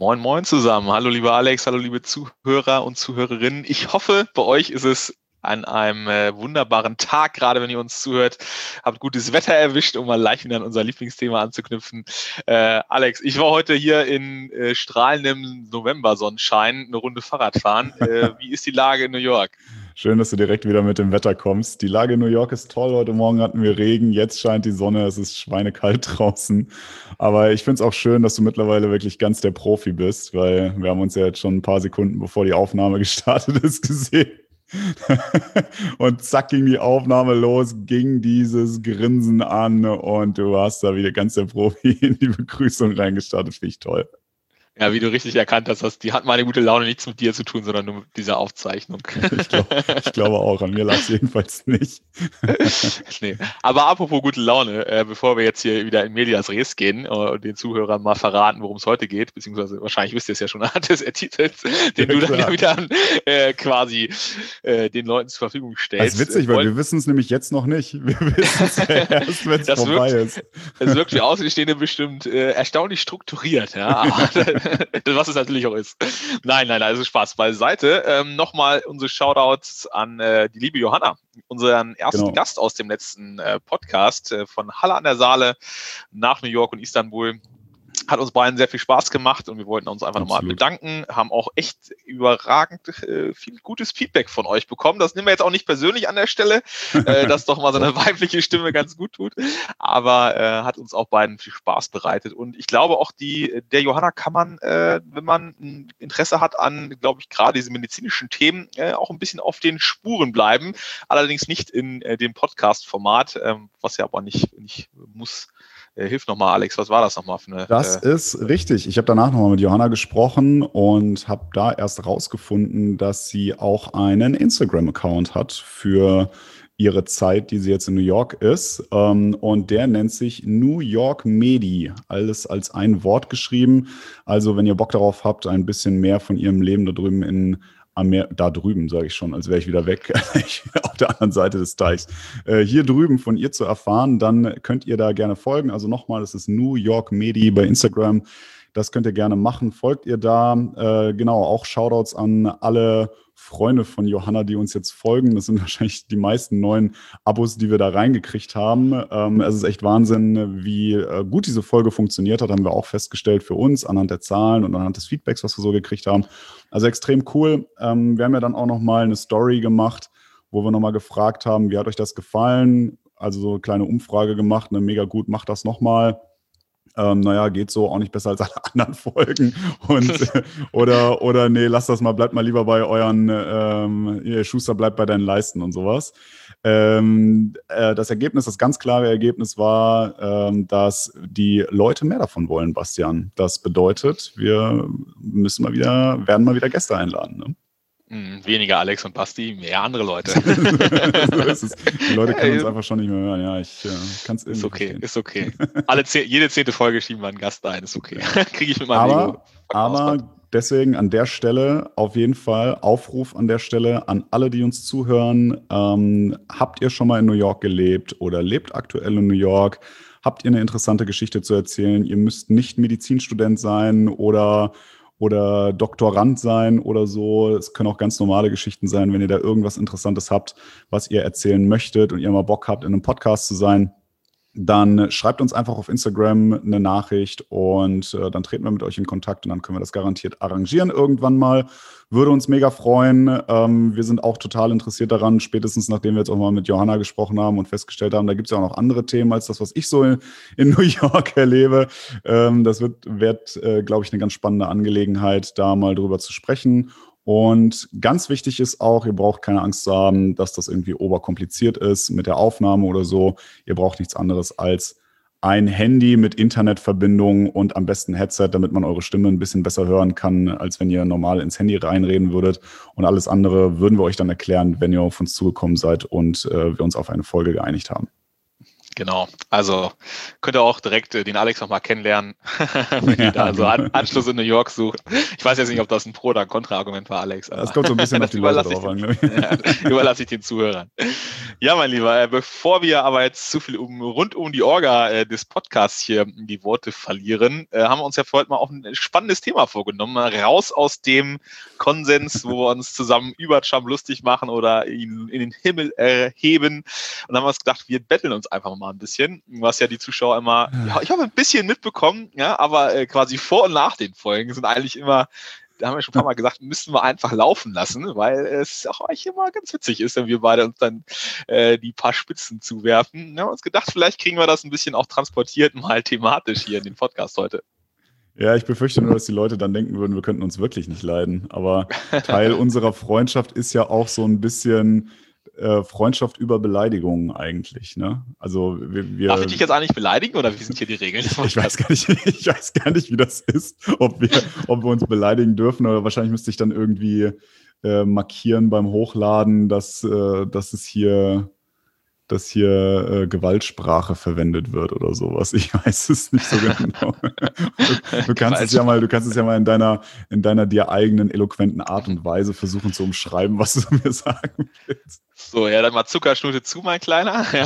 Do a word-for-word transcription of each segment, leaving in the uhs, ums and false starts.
Moin, moin zusammen. Hallo, lieber Alex, hallo, liebe Zuhörer und Zuhörerinnen. Ich hoffe, bei euch ist es an einem äh, wunderbaren Tag, gerade wenn ihr uns zuhört, habt gutes Wetter erwischt, um mal leicht wieder an unser Lieblingsthema anzuknüpfen. Äh, Alex, ich war heute hier in äh, strahlendem November-Sonnenschein eine Runde Fahrrad fahren. Äh, wie ist die Lage in New York? Schön, dass du direkt wieder mit dem Wetter kommst. Die Lage in New York ist toll. Heute Morgen hatten wir Regen, jetzt scheint die Sonne, es ist schweinekalt draußen. Aber ich finde es auch schön, dass du mittlerweile wirklich ganz der Profi bist, weil wir haben uns ja jetzt schon ein paar Sekunden, bevor die Aufnahme gestartet ist, gesehen. Und zack ging die Aufnahme los, ging dieses Grinsen an und du hast da wieder ganz der Profi in die Begrüßung reingestartet. Finde ich toll. Ja, wie du richtig erkannt hast, das, die hat meine gute Laune nichts mit dir zu tun, sondern nur mit dieser Aufzeichnung. Ich, glaub, ich glaube auch, an mir lag es jedenfalls nicht. Nee. Aber apropos gute Laune, äh, bevor wir jetzt hier wieder in Medias Res gehen und den Zuhörern mal verraten, worum es heute geht, beziehungsweise wahrscheinlich wisst ihr es ja schon anhand des Ertitels, den ja, du dann ja wieder äh, quasi äh, den Leuten zur Verfügung stellst. Das ist witzig, weil wir wissen es nämlich jetzt noch nicht. Wir wissen es ja erst, wenn es vorbei wirkt, ist. Es wirkt für Außenstehende bestimmt äh, erstaunlich strukturiert, ja, aber was es natürlich auch ist. Nein, nein, nein, also Spaß beiseite. Ähm, Nochmal unsere Shoutouts an äh, die liebe Johanna, unseren ersten genau. Gast aus dem letzten äh, Podcast äh, von Halle an der Saale nach New York und Istanbul. Hat uns beiden sehr viel Spaß gemacht und wir wollten uns einfach nochmal bedanken. Haben auch echt überragend äh, viel gutes Feedback von euch bekommen. Das nehmen wir jetzt auch nicht persönlich an der Stelle, äh, dass doch mal so eine weibliche Stimme ganz gut tut. Aber äh, hat uns auch beiden viel Spaß bereitet. Und ich glaube auch, die der Johanna kann man, äh, wenn man ein Interesse hat an, glaube ich, gerade diese medizinischen Themen, äh, auch ein bisschen auf den Spuren bleiben. Allerdings nicht in äh, dem Podcast-Format, äh, was ja aber nicht, nicht muss. Hilf nochmal, Alex, was war das nochmal für eine... Das äh, ist richtig. Ich habe danach nochmal mit Johanna gesprochen und habe da erst rausgefunden, dass sie auch einen Instagram-Account hat für ihre Zeit, die sie jetzt in New York ist. Ähm, und der nennt sich New York Medi. Alles als ein Wort geschrieben. Also wenn ihr Bock darauf habt, ein bisschen mehr von ihrem Leben da drüben in Amer- da drüben, sage ich schon, als wäre ich wieder weg, auf der anderen Seite des Teichs, äh, hier drüben von ihr zu erfahren, dann könnt ihr da gerne folgen. Also nochmal, das ist New York Medi bei Instagram. Das könnt ihr gerne machen. Folgt ihr da. Äh, genau, auch Shoutouts an alle Freunde von Johanna, die uns jetzt folgen. Das sind wahrscheinlich die meisten neuen Abos, die wir da reingekriegt haben. Ähm, es ist echt Wahnsinn, wie äh, gut diese Folge funktioniert hat, haben wir auch festgestellt für uns anhand der Zahlen und anhand des Feedbacks, was wir so gekriegt haben. Also extrem cool. Ähm, wir haben ja dann auch nochmal eine Story gemacht, wo wir nochmal gefragt haben, wie hat euch das gefallen? Also so eine kleine Umfrage gemacht, ne, mega gut, macht das nochmal. Ähm, naja, geht so, auch nicht besser als alle anderen Folgen. Und, oder, oder nee, lasst das mal, bleibt mal lieber bei euren, ähm, Schuster, bleibt bei deinen Leisten und sowas. Ähm, äh, das Ergebnis, das ganz klare Ergebnis war, ähm, dass die Leute mehr davon wollen, Bastian. Das bedeutet, wir müssen mal wieder, werden mal wieder Gäste einladen, ne? Weniger Alex und Basti, mehr andere Leute. So ist es. Die Leute können uns einfach schon nicht mehr hören. Ja, ich äh, kann es irgendwie Ist okay, verstehen. ist okay. Alle zehn, jede zehnte Folge schieben wir einen Gast ein, ist okay. Kriege ich mit meinem aber, Ego. Aber deswegen an der Stelle auf jeden Fall Aufruf an der Stelle an alle, die uns zuhören. Ähm, habt ihr schon mal in New York gelebt oder lebt aktuell in New York? Habt ihr eine interessante Geschichte zu erzählen? Ihr müsst nicht Medizinstudent sein oder oder Doktorand sein oder so. Es können auch ganz normale Geschichten sein, wenn ihr da irgendwas Interessantes habt, was ihr erzählen möchtet und ihr mal Bock habt, in einem Podcast zu sein. Dann schreibt uns einfach auf Instagram eine Nachricht und äh, dann treten wir mit euch in Kontakt und dann können wir das garantiert arrangieren irgendwann mal. Würde uns mega freuen. Ähm, wir sind auch total interessiert daran, spätestens nachdem wir jetzt auch mal mit Johanna gesprochen haben und festgestellt haben, da gibt es ja auch noch andere Themen als das, was ich so in, in New York erlebe. Ähm, das wird, wird äh, glaube ich, eine ganz spannende Angelegenheit, da mal drüber zu sprechen. Und ganz wichtig ist auch, ihr braucht keine Angst zu haben, dass das irgendwie oberkompliziert ist mit der Aufnahme oder so. Ihr braucht nichts anderes als ein Handy mit Internetverbindung und am besten Headset, damit man eure Stimme ein bisschen besser hören kann, als wenn ihr normal ins Handy reinreden würdet. Und alles andere würden wir euch dann erklären, wenn ihr auf uns zugekommen seid und äh, wir uns auf eine Folge geeinigt haben. Genau, also könnt ihr auch direkt äh, den Alex nochmal kennenlernen, wenn ihr da so An Anschluss in New York sucht. Ich weiß jetzt nicht, ob das ein Pro- oder ein Kontra-Argument war, Alex. Aber das kommt so ein bisschen auf die Leute drauf an, glaube ich. Ja, überlasse ich den Zuhörern. Ja, mein Lieber, äh, bevor wir aber jetzt zu viel um, rund um die Orga äh, des Podcasts hier die Worte verlieren, äh, haben wir uns ja für heute mal auch ein spannendes Thema vorgenommen. Raus aus dem Konsens, wo wir uns zusammen über Trump lustig machen oder ihn in den Himmel erheben. Und dann haben wir uns gedacht, wir betteln uns einfach mal ein bisschen, was ja die Zuschauer immer, ja, ich habe ein bisschen mitbekommen, ja, aber äh, quasi vor und nach den Folgen sind eigentlich immer, da haben wir schon ein paar Mal gesagt, müssen wir einfach laufen lassen, weil es auch eigentlich immer ganz witzig ist, wenn wir beide uns dann äh, die paar Spitzen zuwerfen. Wir haben uns gedacht, vielleicht kriegen wir das ein bisschen auch transportiert, mal thematisch hier in den Podcast heute. Ja, ich befürchte nur, dass die Leute dann denken würden, wir könnten uns wirklich nicht leiden. Aber Teil unserer Freundschaft ist ja auch so ein bisschen Äh, Freundschaft über Beleidigungen eigentlich, ne? Also wir, wir Darf ich dich jetzt eigentlich beleidigen oder wie sind hier die Regeln? Ich, ich weiß gar nicht, ich weiß gar nicht, wie das ist, ob wir, ob wir uns beleidigen dürfen oder wahrscheinlich müsste ich dann irgendwie äh, markieren beim Hochladen, dass, äh, dass es hier, dass hier äh, Gewaltsprache verwendet wird oder sowas. Ich weiß es nicht so genau. Du, du kannst es ja mal, du kannst es ja mal in deiner, in deiner dir eigenen eloquenten Art und Weise versuchen zu umschreiben, was du mir sagen willst. So, ja, dann mal Zuckerschnute zu, mein Kleiner. Ja.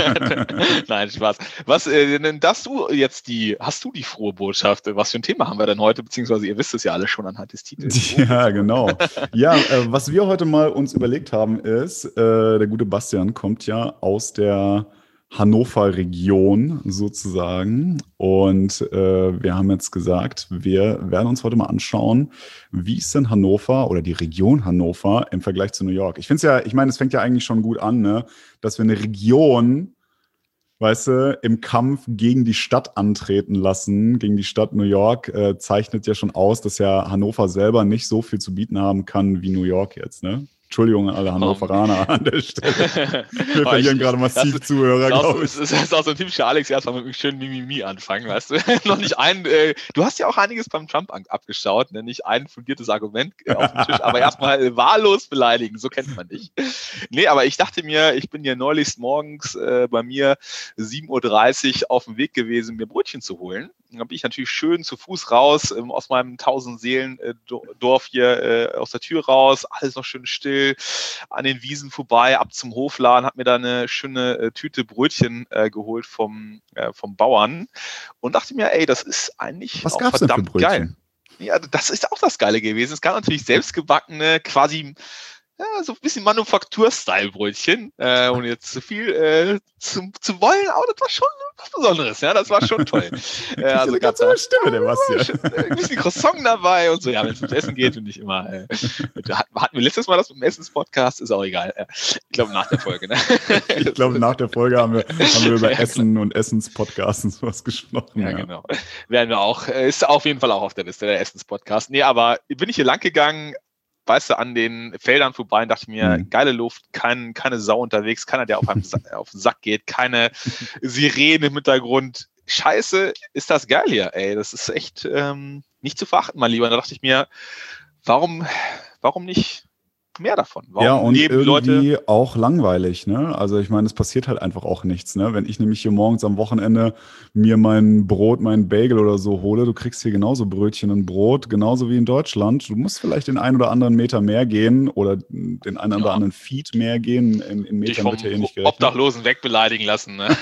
Nein, Spaß. Was, äh, denn darfst du jetzt die, hast du die frohe Botschaft? Was für ein Thema haben wir denn heute? Beziehungsweise ihr wisst es ja alle schon anhand des Titels. Ja, genau. Ja, äh, was wir heute mal uns überlegt haben ist, äh, der gute Bastian kommt ja aus der Hannover-Region sozusagen. Und äh, wir haben jetzt gesagt, wir werden uns heute mal anschauen, wie ist denn Hannover oder die Region Hannover im Vergleich zu New York? Ich finde es ja, ich meine, es fängt ja eigentlich schon gut an, ne, dass wir eine Region, weißt du, im Kampf gegen die Stadt antreten lassen, gegen die Stadt New York, äh, zeichnet ja schon aus, dass ja Hannover selber nicht so viel zu bieten haben kann wie New York jetzt, ne? Entschuldigung an alle Hannoveraner an der Stelle. Wir verlieren gerade massiv das, Zuhörer, glaube ich. Das ist auch so ein typischer Alex, erstmal mit einem schönen Mimimi anfangen, weißt du? Noch nicht ein, äh, du hast ja auch einiges beim Trump abgeschaut, ne? Nicht ein fundiertes Argument äh, auf dem Tisch, aber erstmal äh, wahllos beleidigen, so kennt man dich. Nee, aber ich dachte mir, ich bin ja neulich morgens äh, bei mir sieben Uhr dreißig auf dem Weg gewesen, mir Brötchen zu holen. Dann bin ich natürlich schön zu Fuß raus, ähm, aus meinem Tausend-Seelen-Dorf hier äh, aus der Tür raus, alles noch schön still, an den Wiesen vorbei, ab zum Hofladen, habe mir da eine schöne äh, Tüte Brötchen äh, geholt vom, äh, vom Bauern und dachte mir, ey, das ist eigentlich Was auch gab's verdammt denn für Brötchen? geil. Ja, das ist auch das Geile gewesen. Es gab natürlich selbstgebackene, quasi ja, so ein bisschen Manufaktur-Style-Brötchen, äh, ohne jetzt zu viel äh, zu, zu wollen, aber das war schon was Besonderes, ja, das war schon toll. äh, also gab es eine Stimme, der Bastian. Ein bisschen Croissant dabei und so, ja, wenn es ums Essen geht, finde ich immer, äh, hatten wir letztes Mal das mit dem Essens-Podcast, ist auch egal. Äh, ich glaube, nach der Folge, ne? Ich glaube, nach der Folge haben wir, haben wir über ja, Essen und Essens-Podcasts und sowas gesprochen. Ja, ja, genau. Werden wir auch, ist auf jeden Fall auch auf der Liste, der Essens-Podcast. Nee, aber bin ich hier lang gegangen, weißt du, an den Feldern vorbei und dachte mir, mhm. geile Luft, kein, keine Sau unterwegs, keiner, der auf einem Sack, auf den Sack geht, keine Sirene im Hintergrund. Scheiße, ist das geil hier, ey. Das ist echt ähm, nicht zu verachten, mein Lieber. Und da dachte ich mir, warum, warum nicht mehr davon? Warum ja, und leben irgendwie Leute auch langweilig, ne? Also ich meine, es passiert halt einfach auch nichts, ne? Wenn ich nämlich hier morgens am Wochenende mir mein Brot, mein Bagel oder so hole, du kriegst hier genauso Brötchen und Brot, genauso wie in Deutschland. Du musst vielleicht den einen oder anderen Meter mehr gehen oder den einen oder Ja. anderen Feet mehr gehen. In, in dich Metern vom wird ja eh nicht gerechnet. Obdachlosen wegbeleidigen lassen. Ne?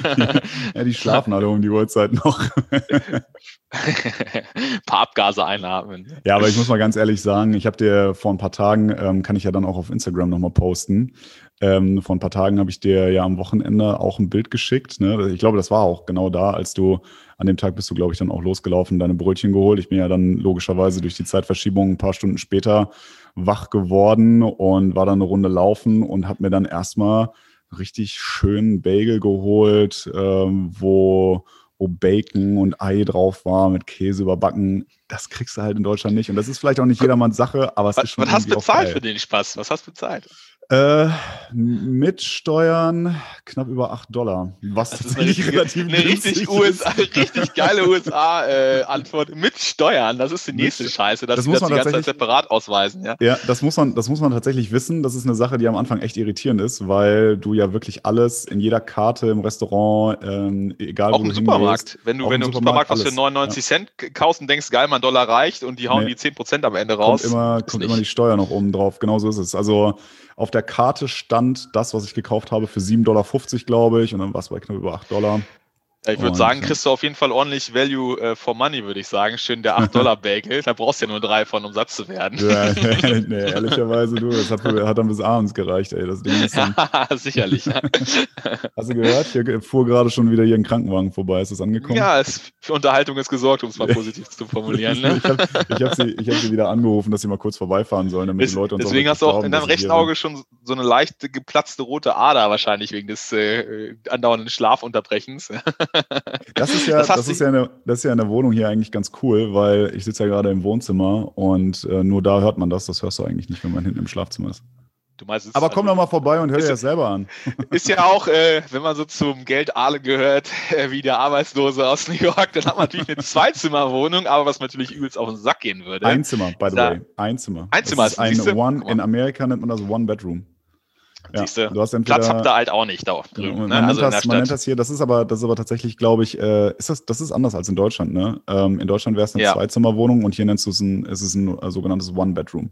Ja, die schlafen alle um die Uhrzeit noch. Ein paar Abgase einatmen. Ja, aber ich muss mal ganz ehrlich sagen, ich habe dir vor ein paar Tagen, ähm, kann ich ja dann auch auf Instagram nochmal posten, ähm, vor ein paar Tagen habe ich dir ja am Wochenende auch ein Bild geschickt. Ne? Ich glaube, das war auch genau da, als du, an dem Tag bist du, glaube ich, dann auch losgelaufen, deine Brötchen geholt. Ich bin ja dann logischerweise durch die Zeitverschiebung ein paar Stunden später wach geworden und war dann eine Runde laufen und habe mir dann erstmal richtig schönen Bagel geholt, ähm, wo wo Bacon und Ei drauf war, mit Käse überbacken. Das kriegst du halt in Deutschland nicht. Und das ist vielleicht auch nicht jedermanns Sache, aber es Was, ist schon was hast du irgendwie auch bezahlt geil. für den Spaß? Was hast du bezahlt? Äh, mit Steuern knapp über acht Dollar. Was Das ist eine richtig, relativ eine richtig, U S A, richtig geile U S A-Antwort. Äh, mit Steuern, das ist die nächste mit, Scheiße, dass das sie das die ganze Zeit separat ausweisen. Ja, ja das, muss man, das muss man tatsächlich wissen. Das ist eine Sache, die am Anfang echt irritierend ist, weil du ja wirklich alles in jeder Karte im Restaurant, ähm, egal auch wo im du Supermarkt. hingehst, Wenn du, wenn du im Supermarkt was für neunundneunzig ja. Cent kaufst und denkst, geil, mein Dollar reicht und die hauen nee. die zehn Prozent am Ende raus. Kommt immer, kommt immer die Steuer noch oben drauf. Genau so ist es. Also auf der Karte stand das, was ich gekauft habe, für sieben Dollar fünfzig, glaube ich. Und dann war es bei knapp über acht Dollar. Ja, ich würde sagen, kriegst du auf jeden Fall ordentlich Value uh, for Money, würde ich sagen. Schön der acht Dollar Bagel. Da brauchst du ja nur drei von, um satt zu werden. Ja, nee, nee, ehrlicherweise, du, das hat, hat dann bis abends gereicht, ey. Das Ding ist dann sicherlich. Hast du gehört? Hier fuhr gerade schon wieder hier ein Krankenwagen vorbei. Ist das angekommen? Ja, es, für Unterhaltung ist gesorgt, um es mal positiv zu formulieren. Ne? Ich habe ich hab sie, ich hab sie wieder angerufen, dass sie mal kurz vorbeifahren sollen, damit es, die Leute uns Deswegen auch hast du auch glauben, in deinem rechten Auge schon so eine leichte geplatzte rote Ader wahrscheinlich wegen des äh, andauernden Schlafunterbrechens. Das ist ja, das, das ist ja eine, das ist ja in der Wohnung hier eigentlich ganz cool, weil ich sitze ja gerade im Wohnzimmer und äh, nur da hört man das. Das hörst du eigentlich nicht, wenn man hinten im Schlafzimmer ist. Du meinst, aber komm also, doch mal vorbei und hör dir das selber an. Ist ja auch, äh, wenn man so zum Geldadel gehört, äh, wie der Arbeitslose aus New York, dann hat man natürlich eine Zweizimmerwohnung, aber was natürlich übelst auf den Sack gehen würde. Ein Zimmer, by the da, way. Ein Zimmer. Ein Zimmer ist ein One. In Amerika nennt man das One Bedroom. Ja, siehste, du hast entweder, Platz habt ihr halt auch nicht da drüben. Man, ne? nennt also das, man nennt das hier, das ist aber, das ist aber tatsächlich, glaube ich, äh, ist das, das ist anders als in Deutschland. Ne? Ähm, in Deutschland wäre es eine ja. Zweizimmerwohnung und hier nennst du es ein, es ist ein äh, sogenanntes One Bedroom.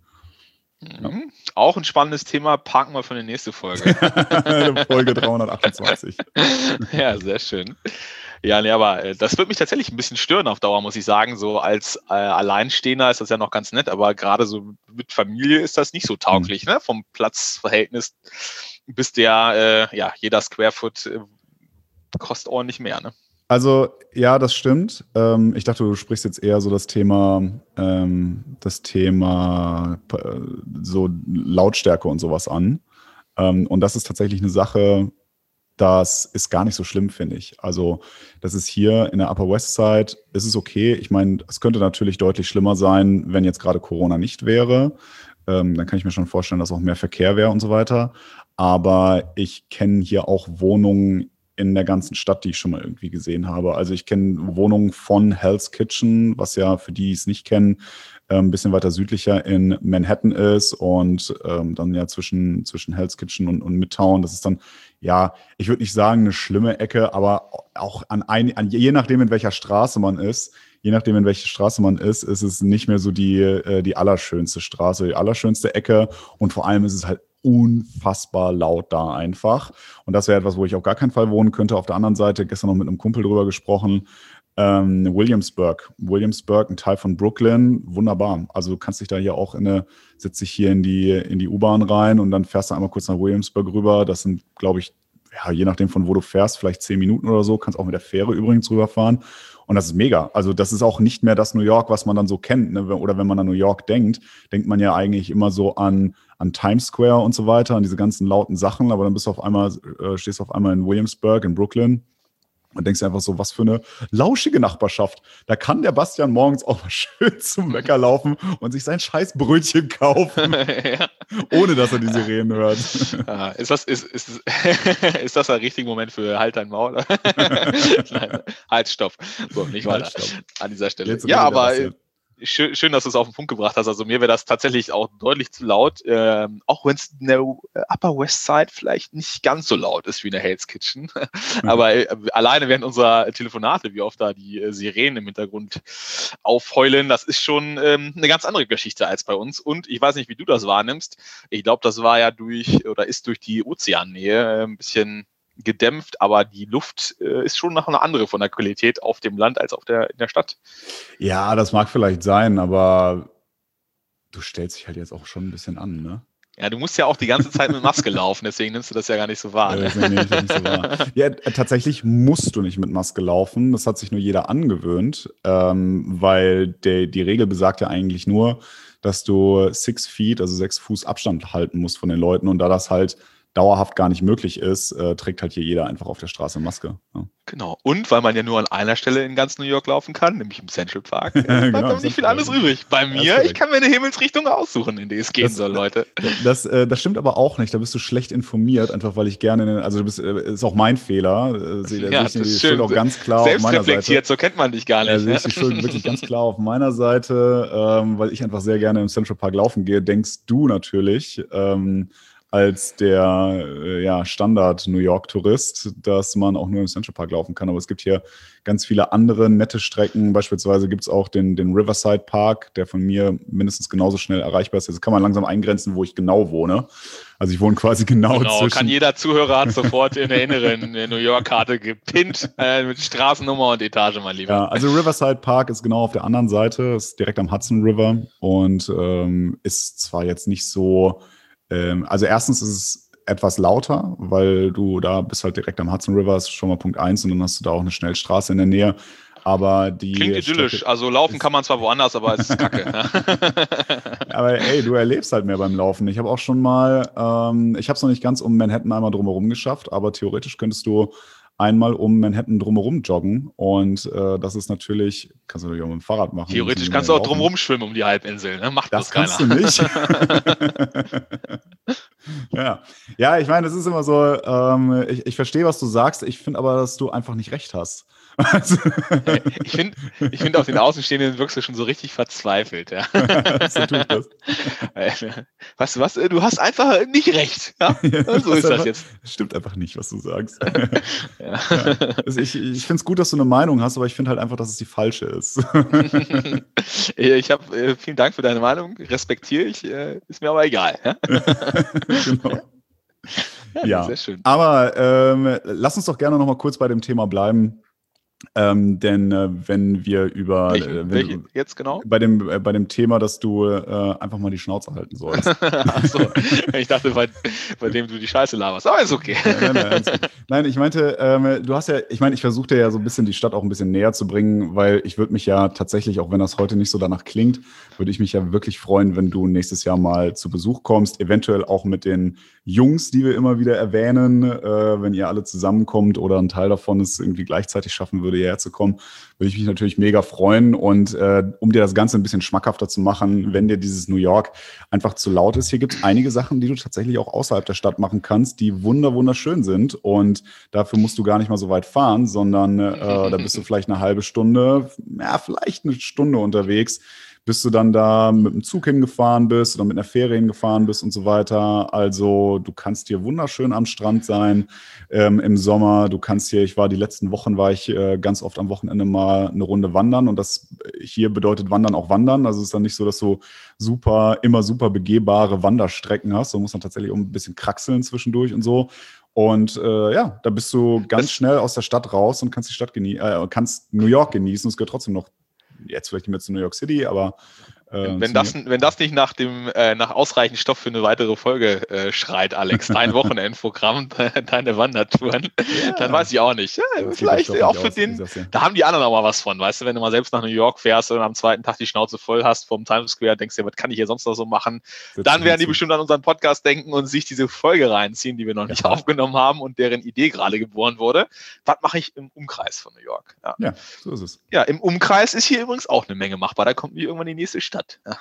Ja. Mhm. Auch ein spannendes Thema, parken wir für die nächste Folge. Folge dreihundertachtundzwanzig. Ja, sehr schön. Ja, nee, aber äh, das wird mich tatsächlich ein bisschen stören auf Dauer, muss ich sagen. So als äh, Alleinstehender ist das ja noch ganz nett, aber gerade so mit Familie ist das nicht so tauglich, mhm. ne? Vom Platzverhältnis bist du ja, äh, ja, jeder Square Foot äh, kostet ordentlich mehr, ne? Also, ja, das stimmt. Ähm, ich dachte, du sprichst jetzt eher so das Thema, ähm, das Thema äh, so Lautstärke und sowas an. Ähm, und das ist tatsächlich eine Sache, das ist gar nicht so schlimm, finde ich. Also, das ist hier in der Upper West Side, ist es okay. Ich meine, es könnte natürlich deutlich schlimmer sein, wenn jetzt gerade Corona nicht wäre. Ähm, dann kann ich mir schon vorstellen, dass auch mehr Verkehr wäre und so weiter. Aber ich kenne hier auch Wohnungen in der ganzen Stadt, die ich schon mal irgendwie gesehen habe. Also ich kenne Wohnungen von Hell's Kitchen, was ja für die, die es nicht kennen, ein bisschen weiter südlicher in Manhattan ist und ähm, dann ja zwischen, zwischen Hell's Kitchen und, und Midtown. Das ist dann, ja, ich würde nicht sagen eine schlimme Ecke, aber auch an, ein, an je nachdem, in welcher Straße man ist, je nachdem, in welche Straße man ist, ist es nicht mehr so die, äh, die allerschönste Straße, die allerschönste Ecke und vor allem ist es halt unfassbar laut da einfach. Und das wäre etwas, wo ich auf gar keinen Fall wohnen könnte. Auf der anderen Seite, gestern noch mit einem Kumpel drüber gesprochen, ähm, Williamsburg. Williamsburg, ein Teil von Brooklyn, wunderbar. Also du kannst dich da hier auch in eine, setzt dich hier in die, in die U-Bahn rein und dann fährst du einmal kurz nach Williamsburg rüber. Das sind, glaube ich, ja, je nachdem von wo du fährst, vielleicht zehn Minuten oder so, kannst auch mit der Fähre übrigens rüberfahren. Und das ist mega. Also das ist auch nicht mehr das New York, was man dann so kennt. Ne? Oder wenn man an New York denkt, denkt man ja eigentlich immer so an, an Times Square und so weiter, an diese ganzen lauten Sachen. Aber dann bist du auf einmal, äh, stehst du auf einmal in Williamsburg, in Brooklyn und denkst dir einfach so, was für eine lauschige Nachbarschaft. Da kann der Bastian morgens auch mal schön zum Bäcker laufen und sich sein scheiß Brötchen kaufen, ja. Ohne dass er die Sirenen hört. Ah, ist, das, ist, ist, ist das der richtige Moment für Halt dein Maul? Nein, halt, stopp. So, nicht weiter halt, an dieser Stelle. Jetzt ja, aber schön, schön, dass du es auf den Punkt gebracht hast. Also mir wäre das tatsächlich auch deutlich zu laut, ähm, auch wenn es in der Upper West Side vielleicht nicht ganz so laut ist wie in der Hell's Kitchen. Mhm. Aber äh, alleine während unserer Telefonate, wie oft da die äh, Sirenen im Hintergrund aufheulen, das ist schon ähm, eine ganz andere Geschichte als bei uns. Und ich weiß nicht, wie du das wahrnimmst. Ich glaube, das war ja durch oder ist durch die Ozeannähe äh, ein bisschen gedämpft, aber die Luft äh, ist schon noch eine andere von der Qualität auf dem Land als auf der, in der Stadt. Ja, das mag vielleicht sein, aber du stellst dich halt jetzt auch schon ein bisschen an, ne? Ja, du musst ja auch die ganze Zeit mit Maske laufen, deswegen nimmst du das ja gar nicht so wahr. Ne? Ja, nicht, nicht so wahr. Ja, tatsächlich musst du nicht mit Maske laufen, das hat sich nur jeder angewöhnt, ähm, weil der, die Regel besagt ja eigentlich nur, dass du six feet, also sechs Fuß Abstand halten musst von den Leuten und da das halt dauerhaft gar nicht möglich ist, äh, trägt halt hier jeder einfach auf der Straße Maske. Ja. Genau. Und weil man ja nur an einer Stelle in ganz New York laufen kann, nämlich im Central Park, äh, bleibt Genau, aber nicht viel anderes übrig. Bei mir, ich kann mir eine Himmelsrichtung aussuchen, in die es gehen das, soll, Leute. Das, äh, das stimmt aber auch nicht. Da bist du schlecht informiert, einfach weil ich gerne, also du bist, äh, ist auch mein Fehler. Äh, sehe ja, ich die Schuld auch ganz klar auf meiner Seite. Selbstreflektiert, so kennt man dich gar nicht. Ja, sehe ich die Schuld wirklich ganz klar auf meiner Seite, ähm, weil ich einfach sehr gerne im Central Park laufen gehe. Denkst du natürlich, ähm, als der äh, ja, Standard-New York-Tourist, dass man auch nur im Central Park laufen kann. Aber es gibt hier ganz viele andere nette Strecken. Beispielsweise gibt es auch den, den Riverside Park, der von mir mindestens genauso schnell erreichbar ist. Jetzt kann man langsam eingrenzen, wo ich genau wohne. Also ich wohne quasi genau, genau zwischen... Kann jeder Zuhörer hat sofort in der inneren New York-Karte gepinnt äh, mit Straßennummer und Etage, mein Lieber. Ja, also Riverside Park ist genau auf der anderen Seite, ist direkt am Hudson River und ähm, ist zwar jetzt nicht so... Also erstens ist es etwas lauter, weil du da bist halt direkt am Hudson River, ist schon mal Punkt eins und dann hast du da auch eine Schnellstraße in der Nähe. Aber die Klingt idyllisch, also laufen kann man zwar woanders, aber es ist kacke. Aber ey, du erlebst halt mehr beim Laufen. Ich habe auch schon mal, ähm, ich habe es noch nicht ganz um Manhattan einmal drumherum geschafft, aber theoretisch könntest du einmal um Manhattan drumherum joggen und äh, das ist natürlich, kannst du natürlich auch mit dem Fahrrad machen. Theoretisch kannst du auch drumherum schwimmen um die Halbinsel, ne? Macht das bloß kannst du nicht. ja. ja, ich meine, es ist immer so, ähm, ich, ich verstehe, was du sagst, ich finde aber, dass du einfach nicht recht hast. ich finde, ich find, auf den Außenstehenden wirkst du schon so richtig verzweifelt. Ja. so tut das. Weißt du was, du hast einfach nicht recht. Ja? Ja, so ist das einfach, jetzt. Stimmt einfach nicht, was du sagst. ja. Ja. Also ich ich finde es gut, dass du eine Meinung hast, aber ich finde halt einfach, dass es die falsche ist. ich habe äh, vielen Dank für deine Meinung, respektiere ich, äh, ist mir aber egal. Ja? genau. Ja, ja. Sehr schön. Aber ähm, lass uns doch gerne noch mal kurz bei dem Thema bleiben. Ähm, denn äh, wenn wir über welche, äh, wenn welche du, jetzt genau bei dem äh, bei dem Thema, dass du äh, einfach mal die Schnauze halten sollst. Achso, ich dachte bei, bei dem du die Scheiße laberst, aber ist okay. Nein, nein, nein, nein ich meinte, ähm, du hast ja, ich meine, ich versuche dir ja so ein bisschen die Stadt auch ein bisschen näher zu bringen, weil ich würde mich ja tatsächlich, auch wenn das heute nicht so danach klingt, würde ich mich ja wirklich freuen, wenn du nächstes Jahr mal zu Besuch kommst, eventuell auch mit den Jungs, die wir immer wieder erwähnen, äh, wenn ihr alle zusammenkommt oder ein Teil davon es irgendwie gleichzeitig schaffen würde, hierher zu kommen, würde ich mich natürlich mega freuen. Und äh, um dir das Ganze ein bisschen schmackhafter zu machen, wenn dir dieses New York einfach zu laut ist, hier gibt es einige Sachen, die du tatsächlich auch außerhalb der Stadt machen kannst, die wunder wunderschön sind. Und dafür musst du gar nicht mal so weit fahren, sondern äh, da bist du vielleicht eine halbe Stunde, ja, vielleicht eine Stunde unterwegs, bis du dann da mit dem Zug hingefahren bist oder mit einer Fähre hingefahren bist und so weiter. Also du kannst hier wunderschön am Strand sein ähm, im Sommer. Du kannst hier, ich war die letzten Wochen, war ich äh, ganz oft am Wochenende mal eine Runde wandern und das hier bedeutet Wandern auch Wandern. Also es ist dann nicht so, dass du super, immer super begehbare Wanderstrecken hast. Du musst dann tatsächlich auch ein bisschen kraxeln zwischendurch und so. Und äh, ja, da bist du ganz das schnell aus der Stadt raus und kannst die Stadt genie- äh, kannst New York genießen. Es gehört trotzdem noch jetzt vielleicht nicht mehr zu New York City, aber äh, wenn, das, wenn das nicht nach dem äh, nach ausreichend Stoff für eine weitere Folge äh, schreit, Alex, dein Wochenendprogramm, deine Wandertouren, ja. dann weiß ich auch nicht. Ja, vielleicht auch für aus, den, da haben die anderen auch mal was von, weißt du, wenn du mal selbst nach New York fährst und am zweiten Tag die Schnauze voll hast vom Times Square, denkst dir, was kann ich hier sonst noch so machen? Setz dann werden die zu. bestimmt an unseren Podcast denken und sich diese Folge reinziehen, die wir noch nicht ja. aufgenommen haben und deren Idee gerade geboren wurde. Was mache ich im Umkreis von New York? Ja. ja, so ist es. Ja, im Umkreis ist hier übrigens auch eine Menge machbar. Da kommt irgendwann die nächste Stadt. Ja.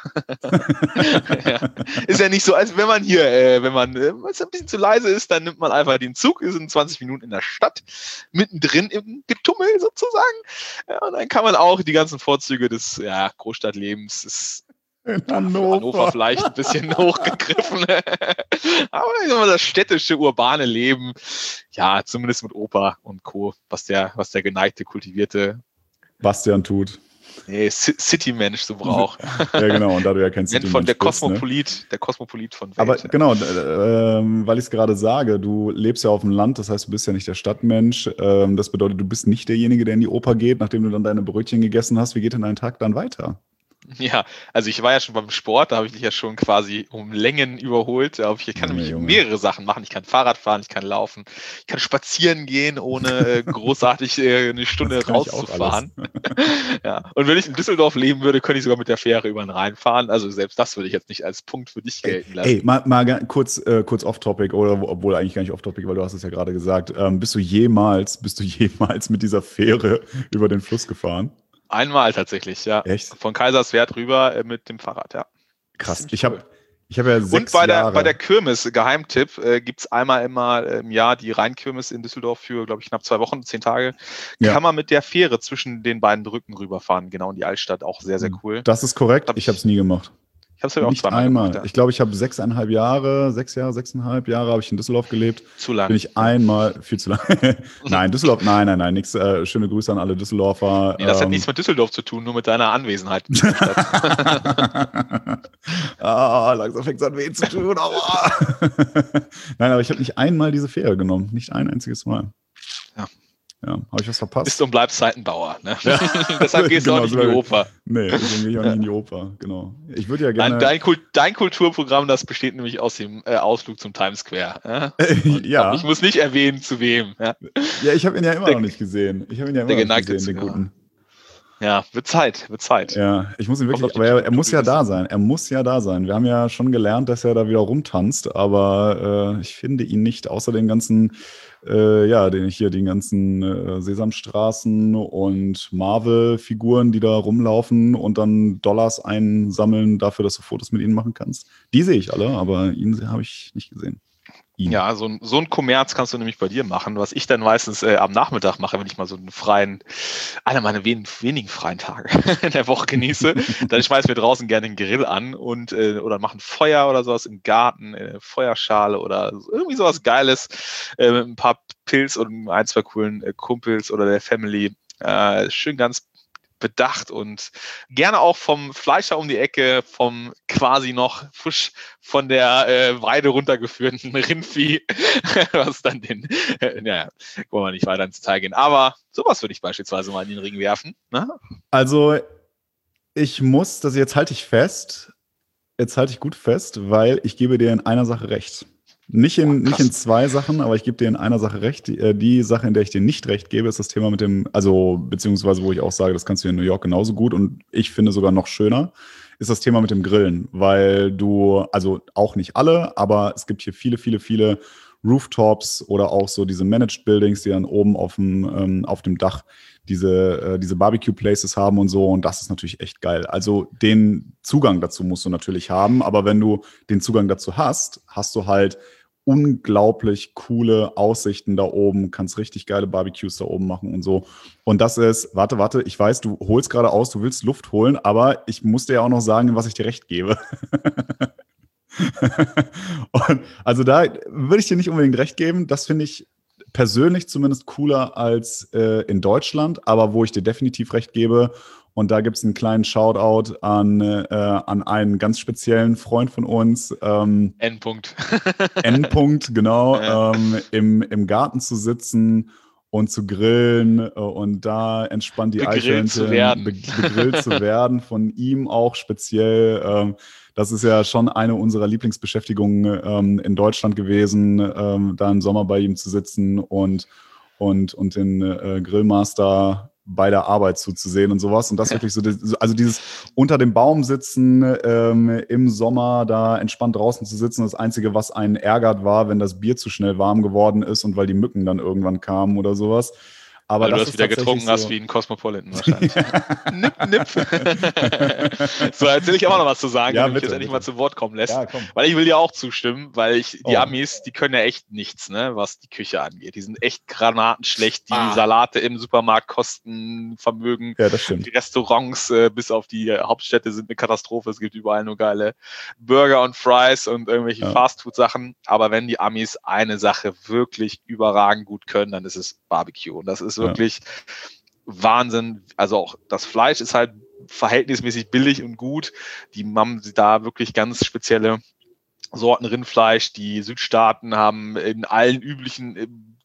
ja. Ist ja nicht so, als wenn man hier, äh, wenn man äh, ein bisschen zu leise ist, dann nimmt man einfach den Zug, ist in zwanzig Minuten in der Stadt, mittendrin im Getummel sozusagen. Ja, und dann kann man auch die ganzen Vorzüge des ja, Großstadtlebens, des in Hannover. Hannover vielleicht ein bisschen hochgegriffen. Aber ich sag mal, das städtische, urbane Leben, ja, zumindest mit Opa und Co., was der, was der geneigte, kultivierte Bastian tut. Nee, City-Mensch so braucht. Ja, genau, und da du ja kein City-Mensch von der bist, Kosmopolit, ne? Der Kosmopolit von Welt. Aber genau, äh, weil ich es gerade sage, du lebst ja auf dem Land, das heißt, du bist ja nicht der Stadtmensch. Ähm, das bedeutet, du bist nicht derjenige, der in die Oper geht, nachdem du dann deine Brötchen gegessen hast. Wie geht denn dein Tag dann weiter? Ja, also ich war ja schon beim Sport, da habe ich dich ja schon quasi um Längen überholt. Da ich kann Junge, nämlich Junge. mehrere Sachen machen. Ich kann Fahrrad fahren, ich kann laufen, ich kann spazieren gehen, ohne äh, großartig äh, eine Stunde Das kann ich auch rauszufahren. Ja. Und wenn ich in Düsseldorf leben würde, könnte ich sogar mit der Fähre über den Rhein fahren. Also selbst das würde ich jetzt nicht als Punkt für dich gelten lassen. Ey, mal, mal ga- kurz, äh, kurz off-topic, oder wo- obwohl eigentlich gar nicht off-topic, weil du hast es ja gerade gesagt. Ähm, bist du jemals, bist du jemals mit dieser Fähre über den Fluss gefahren? Einmal tatsächlich, ja. Echt? Von Kaiserswerth rüber äh, mit dem Fahrrad, ja. Krass. Ziemlich Ich cool. habe ich hab ja Und sechs bei der, Jahre. bei der Kirmes, Geheimtipp, äh, gibt es einmal immer im Jahr die Rheinkirmes in Düsseldorf für, glaube ich, knapp zwei Wochen, zehn Tage. Ja. Kann man mit der Fähre zwischen den beiden Brücken rüberfahren, genau in die Altstadt, auch sehr, sehr cool. Das ist korrekt. Hab Ich habe es nie gemacht. Ich habe es ja auch Nicht zweimal einmal. gemacht. Ja. Ich glaube, ich habe sechseinhalb Jahre, sechs Jahre, sechseinhalb Jahre habe ich in Düsseldorf gelebt. Zu lang. Bin ich einmal, viel zu lange. Nein, Düsseldorf, nein, nein, nein, nix. Äh, schöne Grüße an alle Düsseldorfer. Nee, das hat Ähm, nichts mit Düsseldorf zu tun, nur mit deiner Anwesenheit in der Stadt. ah, langsam fängt es an weh zu tun. Aua. Nein, aber ich habe nicht einmal diese Fähre genommen. Nicht ein einziges Mal. Ja. Ja, habe ich was verpasst? Bist und bleibst Zeitenbauer. Ne? Ja. Deshalb gehst Genau, du auch nicht so in die wie- Oper. Nee, deswegen gehe ich auch nicht in die Oper. Genau. Ich würde ja gerne. Dein, dein, Kult, dein Kulturprogramm, das besteht nämlich aus dem äh, Ausflug zum Times Square. Ja? Und ja. Ich muss nicht erwähnen, zu wem. Ja, Ja, ich habe ihn ja immer Der- noch nicht gesehen. Ich habe ihn ja immer der noch nicht geneigte gesehen, den Zuhörer. guten. ja wird Zeit, wird Zeit. Ja, ich muss ihn Kommt wirklich, auf die aber er, er Struktur muss ja wissen. da sein. Er muss ja da sein. Wir haben ja schon gelernt, dass er da wieder rumtanzt, aber äh, ich finde ihn nicht, außer den ganzen, äh, ja, den hier, den ganzen äh, Sesamstraßen und Marvel-Figuren, die da rumlaufen und dann Dollars einsammeln dafür, dass du Fotos mit ihnen machen kannst. Die sehe ich alle, aber ihn habe ich nicht gesehen. Ihn. Ja, so ein, so ein Kommerz kannst du nämlich bei dir machen, was ich dann meistens äh, am Nachmittag mache, wenn ich mal so einen freien, einer meiner wen, wenigen freien Tage in der Woche genieße. Dann schmeißen wir draußen gerne den Grill an und äh, oder machen Feuer oder sowas im Garten, äh, Feuerschale oder so, irgendwie sowas Geiles äh, mit ein paar Pilz und ein, zwei coolen äh, Kumpels oder der Family. Äh, schön ganz bedacht und gerne auch vom Fleischer um die Ecke, vom quasi noch frisch von der äh, Weide runtergeführten Rindvieh, was dann den, äh, naja, wollen wir nicht weiter ins Detail gehen, aber sowas würde ich beispielsweise mal in den Ring werfen. Ne? Also, ich muss, das jetzt halte ich fest, jetzt halte ich gut fest, weil ich gebe dir in einer Sache recht. Nicht in, Boah, nicht in zwei Sachen, aber ich gebe dir in einer Sache recht. Die, äh, die Sache, in der ich dir nicht recht gebe, ist das Thema mit dem, also beziehungsweise wo ich auch sage, das kannst du in New York genauso gut und ich finde sogar noch schöner, ist das Thema mit dem Grillen, weil du, also auch nicht alle, aber es gibt hier viele, viele, viele Rooftops oder auch so diese Managed Buildings, die dann oben auf dem, ähm, auf dem Dach diese, äh, diese Barbecue-Places haben und so. Und das ist natürlich echt geil. Also den Zugang dazu musst du natürlich haben. Aber wenn du den Zugang dazu hast, hast du halt unglaublich coole Aussichten da oben, kannst richtig geile Barbecues da oben machen und so. Und das ist, warte, warte, ich weiß, du holst gerade aus, du willst Luft holen, aber ich muss dir ja auch noch sagen, was ich dir recht gebe. Und also da würde ich dir nicht unbedingt recht geben. Das finde ich persönlich zumindest cooler als äh, in Deutschland, aber wo ich dir definitiv recht gebe, und da gibt es einen kleinen Shoutout an, äh, an einen ganz speziellen Freund von uns. Ähm, Endpunkt. Endpunkt, genau, Ja. ähm, im, im Garten zu sitzen und zu grillen äh, und da entspannt die Begrillt Eichhörnchen zu werden. be begrillt zu werden, von ihm auch speziell. Ähm, das ist ja schon eine unserer Lieblingsbeschäftigungen ähm, in Deutschland gewesen, ähm, da im Sommer bei ihm zu sitzen und, und, und den äh, Grillmaster bei der Arbeit zuzusehen und sowas. Und das wirklich so, also dieses unter dem Baum sitzen, ähm, im Sommer da entspannt draußen zu sitzen. Das Einzige, was einen ärgert, war, wenn das Bier zu schnell warm geworden ist und weil die Mücken dann irgendwann kamen oder sowas. Aber Weil du das das ist wieder tatsächlich getrunken hast so, wie ein Cosmopolitan wahrscheinlich. Nipp, nipp. So, jetzt will ich auch noch was zu sagen, Ja, wenn du mich bitte, jetzt endlich bitte. mal zu Wort kommen lässt. Ja, komm. Weil ich will dir auch zustimmen, weil ich, die Oh. Amis, die können ja echt nichts, ne, was die Küche angeht. Die sind echt granatenschlecht. Die Ah. Salate im Supermarkt kosten Vermögen. Ja, das stimmt. Die Restaurants äh, bis auf die äh, Hauptstädte sind eine Katastrophe. Es gibt überall nur geile Burger und Fries und irgendwelche Ja. Fastfood-Sachen. Aber wenn die Amis eine Sache wirklich überragend gut können, dann ist es Barbecue. Und das ist Ja. wirklich Wahnsinn. Also auch das Fleisch ist halt verhältnismäßig billig und gut. Die haben da wirklich ganz spezielle Sorten Rindfleisch. Die Südstaaten haben in allen üblichen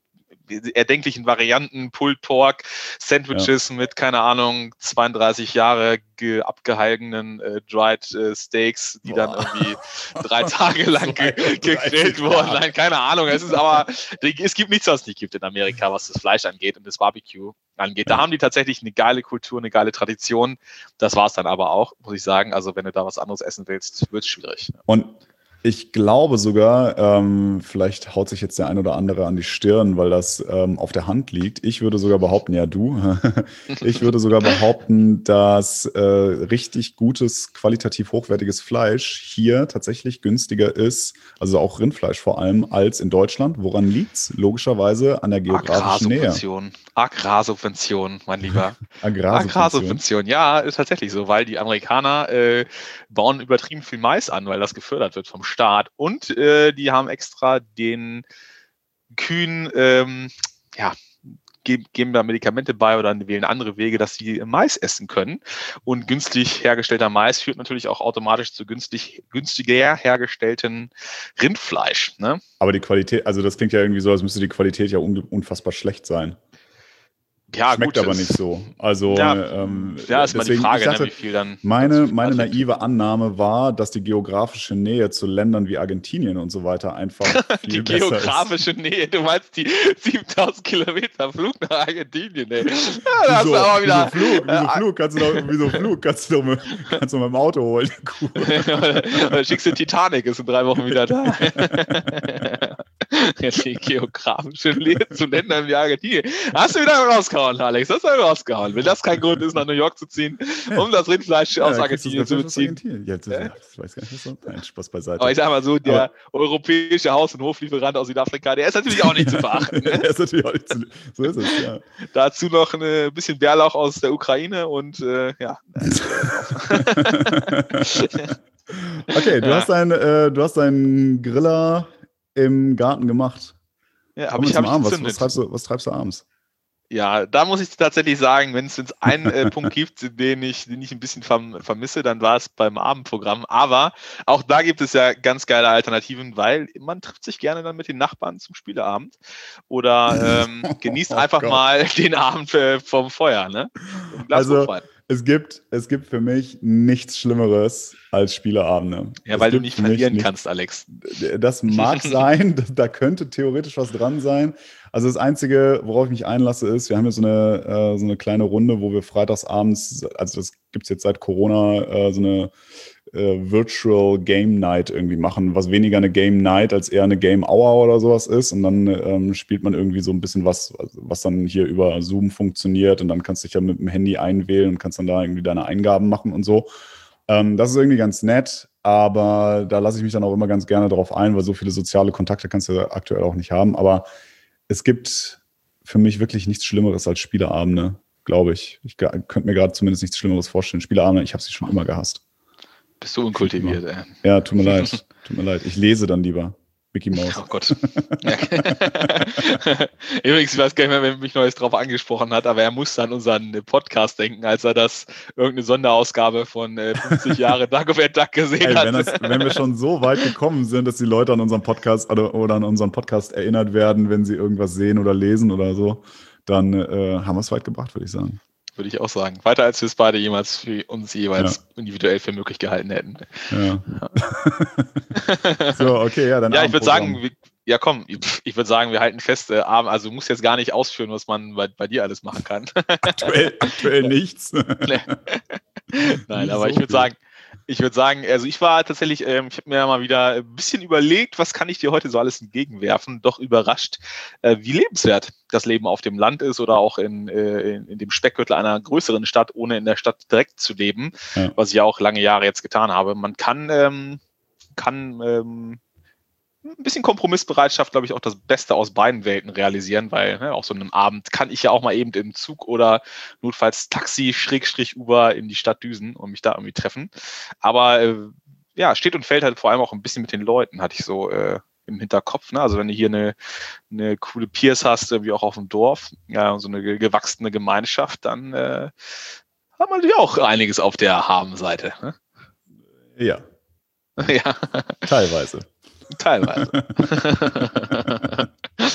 erdenklichen Varianten, Pulled Pork, Sandwiches ja. mit, keine Ahnung, zweiunddreißig Jahre ge- abgehaltenen äh, Dried äh, Steaks, die Boah. dann irgendwie drei Tage lang ge- gegrillt wurden. Nein, keine Ahnung. Es ist aber, es gibt nichts, was es nicht gibt in Amerika, was das Fleisch angeht und das Barbecue angeht. Da ja. haben die tatsächlich eine geile Kultur, eine geile Tradition. Das war es dann aber auch, muss ich sagen. Also wenn du da was anderes essen willst, wird es schwierig. Und ich glaube sogar, ähm, vielleicht haut sich jetzt der ein oder andere an die Stirn, weil das ähm, auf der Hand liegt. Ich würde sogar behaupten, ja du, ich würde sogar behaupten, dass äh, richtig gutes, qualitativ hochwertiges Fleisch hier tatsächlich günstiger ist, also auch Rindfleisch vor allem, als in Deutschland. Woran liegt's? Logischerweise an der geografischen Nähe. Agrarsubvention, Agrarsubvention, mein Lieber. Agrarsubvention. Agrarsubvention, ja, ist tatsächlich so, weil die Amerikaner äh, bauen übertrieben viel Mais an, weil das gefördert wird vom Staat. Und äh, die haben extra den Kühen, ähm, ja, ge- geben da Medikamente bei oder wählen andere Wege, dass sie Mais essen können. Und günstig hergestellter Mais führt natürlich auch automatisch zu günstig, günstiger hergestellten Rindfleisch. Ne? Aber die Qualität, also das klingt ja irgendwie so, als müsste die Qualität ja un- unfassbar schlecht sein. Ja, Schmeckt gut, aber nicht so. Also, ja, ähm, ja, ist mal die Frage, dachte, ne, wie viel dann. Meine, meine naive Annahme war, dass die geografische Nähe zu Ländern wie Argentinien und so weiter einfach viel die besser geografische ist. Nähe, du meinst die siebentausend Kilometer Flug nach Argentinien, ey. Ja, da hast wieso, du aber wieder. Wieso Flug? Wieso Äh, Flug? Kannst du doch, wieso Flug? Kannst du doch mit, kannst du mit dem Auto holen. oder, oder schickst du Titanic, ist in drei Wochen wieder da. Die geografische Nähe zu Ländern wie Argentinien. Hast du wieder rausgehauen, Alex? Hast du wieder rausgehauen. Wenn das kein Grund ist, nach New York zu ziehen, um das Rindfleisch Ja, aus da Argentinien kriegst du zu das beziehen. Argentinien. Ja, das, Äh? das weiß gar nicht, was so. Nein, Spaß beiseite. Aber ich sag mal so, der Aber, europäische Haus- und Hoflieferant aus Südafrika, der ist natürlich auch nicht zu verachten. Ne? der ist natürlich auch nicht zu, so ist es, ja. Dazu noch ein bisschen Bärlauch aus der Ukraine und äh, ja. Okay, du Ja. hast deinen äh, du hast deinen Griller im Garten gemacht. Ja, Komm habe mal ich, zum hab ich Abend. Was, was, gezündet. treibst du, was treibst du abends? Ja, da muss ich tatsächlich sagen, wenn es einen äh, Punkt gibt, den ich, den ich ein bisschen verm vermisse, dann war es beim Abendprogramm. Aber auch da gibt es ja ganz geile Alternativen, weil man trifft sich gerne dann mit den Nachbarn zum Spieleabend oder ähm, genießt Oh einfach Gott. mal den Abend äh, vom Feuer, ne? Ein Glas Also Rotwein. es gibt, es gibt für mich nichts Schlimmeres als Spieleabende. Ja, Es weil du gibt nicht für mich verlieren nichts- kannst, Alex. Das mag sein, da- da könnte theoretisch was dran sein. Also das Einzige, worauf ich mich einlasse, ist, wir haben hier so eine, äh, so eine kleine Runde, wo wir freitagsabends, also das gibt es jetzt seit Corona, äh, so eine äh, Virtual Game Night irgendwie machen, was weniger eine Game Night als eher eine Game Hour oder sowas ist. Und dann ähm, spielt man irgendwie so ein bisschen was, was dann hier über Zoom funktioniert. Und dann kannst du dich ja mit dem Handy einwählen und kannst dann da irgendwie deine Eingaben machen und so. Ähm, das ist irgendwie ganz nett, aber da lasse ich mich dann auch immer ganz gerne drauf ein, weil so viele soziale Kontakte kannst du aktuell auch nicht haben. Aber es gibt für mich wirklich nichts Schlimmeres als Spieleabende, glaube ich. Ich ga- könnte mir gerade zumindest nichts Schlimmeres vorstellen. Spieleabende, ich habe sie schon immer gehasst. Bist du unkultiviert, ey. Ja, tut mir leid. Tut mir leid. Ich lese dann lieber. Mickey Mouse. Oh Gott. Ja. Übrigens, ich weiß gar nicht mehr, wer mich Neues drauf angesprochen hat, aber er musste an unseren Podcast denken, als er das irgendeine Sonderausgabe von äh, fünfzig Jahre Dagobert Duck gesehen Ey, hat. wenn, das, wenn wir schon so weit gekommen sind, dass die Leute an unseren Podcast oder, oder an unseren Podcast erinnert werden, wenn sie irgendwas sehen oder lesen oder so, dann äh, haben wir es weit gebracht, würde ich sagen. Würde ich auch sagen. Weiter als wir es beide jemals für uns jeweils Ja. individuell für möglich gehalten hätten. Ja. So, okay, ja, dann Ja, ich würde sagen, Abendprogramm. wir, ja komm, ich, ich würde sagen, wir halten fest, äh, Abend, also du musst jetzt gar nicht ausführen, was man bei, bei dir alles machen kann. aktuell, aktuell nichts. Nein, Nicht aber so ich würde viel. sagen, ich würde sagen, also ich war tatsächlich, ähm, ich habe mir mal wieder ein bisschen überlegt, was kann ich dir heute so alles entgegenwerfen, doch überrascht, äh, wie lebenswert das Leben auf dem Land ist oder auch in, äh, in, in dem Speckgürtel einer größeren Stadt, ohne in der Stadt direkt zu leben, Ja. was ich ja auch lange Jahre jetzt getan habe. Man kann, ähm, kann ähm, ein bisschen Kompromissbereitschaft, glaube ich, auch das Beste aus beiden Welten realisieren, weil ne, auch so einem Abend kann ich ja auch mal eben im Zug oder notfalls Taxi, Schrägstrich Uber in die Stadt düsen und mich da irgendwie treffen. Aber äh, ja, steht und fällt halt vor allem auch ein bisschen mit den Leuten, hatte ich so äh, im Hinterkopf. Ne? Also wenn du hier eine, eine coole Peers hast, irgendwie auch auf dem Dorf, ja, so eine ge- gewachsene Gemeinschaft, dann äh, hat man natürlich auch einiges auf der Habenseite. Ne? Ja, Ja, teilweise. teilweise.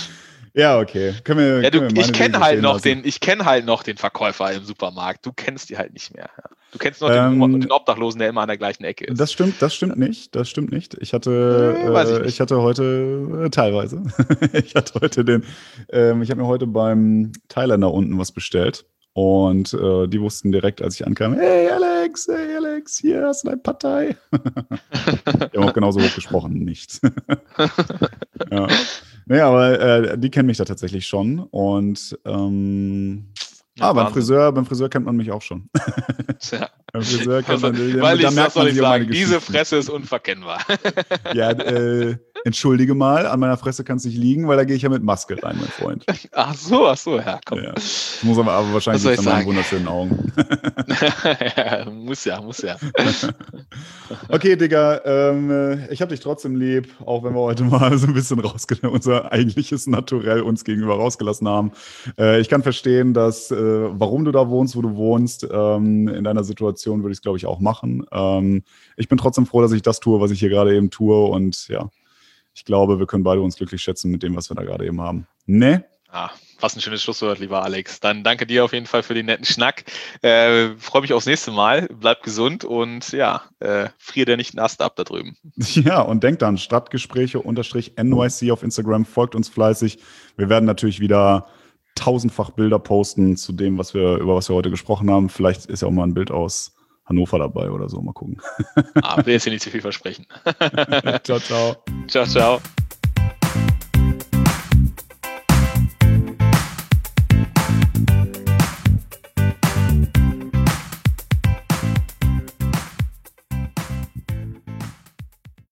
Ja, okay. Können wir, ja, du, können wir ich kenne halt noch lassen. den, ich kenne halt noch den Verkäufer im Supermarkt. Du kennst die halt nicht mehr. Ja. Du kennst noch Ähm, den, den Obdachlosen, der immer an der gleichen Ecke ist. Das stimmt, das stimmt nicht. Das stimmt nicht. Ich hatte, äh, weiß ich, äh, nicht. ich hatte heute äh, teilweise. ich hatte heute den. Ähm, ich habe mir heute beim Thailänder unten was bestellt und äh, die wussten direkt, als ich ankam: Hey Alex, hey Alex, hier hast du dein Partei. Die haben auch genauso hoch gesprochen, nicht. ja. Naja, aber äh, die kennen mich da tatsächlich schon. Und ähm, Ja, ah, beim Wahnsinn. Friseur, beim Friseur kennt man mich auch schon. Tja. beim Friseur kennt Also, man, weil da ich, merkt was soll man ich sich um meine sagen, diese Geschichten. Fresse ist unverkennbar. Ja, äh, entschuldige mal, an meiner Fresse kann es nicht liegen, weil da gehe ich ja mit Maske rein, mein Freund. Ach so, ach so, ja, komm. Ja. Das muss aber, aber wahrscheinlich Was soll liegt an ich meinen sagen? wunderschönen Augen. ja, muss ja, muss ja. Okay, Digga, ähm, ich hab dich trotzdem lieb, auch wenn wir heute mal so ein bisschen rausge- unser eigentliches Naturell uns gegenüber rausgelassen haben. Äh, ich kann verstehen, dass, äh, warum du da wohnst, wo du wohnst. Ähm, in deiner Situation würde ich es, glaube ich, auch machen. Ähm, ich bin trotzdem froh, dass ich das tue, was ich hier gerade eben tue. Und ja, ich glaube, wir können beide uns glücklich schätzen mit dem, was wir da gerade eben haben. Ne? Ah, was ein schönes Schlusswort, lieber Alex. Dann danke dir auf jeden Fall für den netten Schnack. Äh, Freue mich aufs nächste Mal. Bleib gesund und ja, äh, frier dir nicht einen Ast ab da drüben. Ja, und denkt dann, Stadtgespräche-N Y C auf Instagram, folgt uns fleißig. Wir werden natürlich wieder tausendfach Bilder posten zu dem, was wir, über was wir heute gesprochen haben. Vielleicht ist ja auch mal ein Bild aus Hannover dabei oder so. Mal gucken. Ah, will jetzt hier nicht zu viel versprechen. Ciao, ciao. Ciao, ciao.